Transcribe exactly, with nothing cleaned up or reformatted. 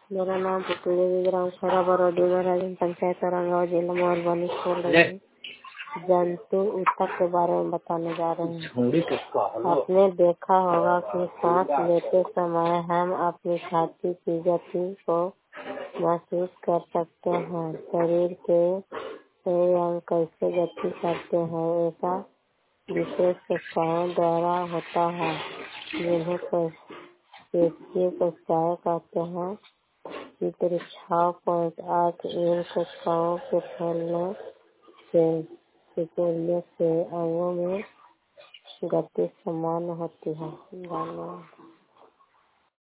मेरा नाम पुतली ग्राम खरा बरौडी महाराजन पंचायत औरंगाबाद जिला मोहरबनी बोल रही हूँ। जंतु ऊतक के बारे में बताने जा रहे हैं। आपने देखा होगा कि सांस लेते समय हम अपनी छाती की गति को महसूस कर सकते हैं। शरीर के कई अंग कैसे गति करते हैं, ऐसा विशेष कोशिकाओं द्वारा होता है, जिन्हें पेशीय कोशिकाएं कहते हैं। चित्र छह पॉइंट आठ इन कोशिकाओं के फैलने से सिकुड़ने से अंगों में गति समान होती है। धन्यवाद।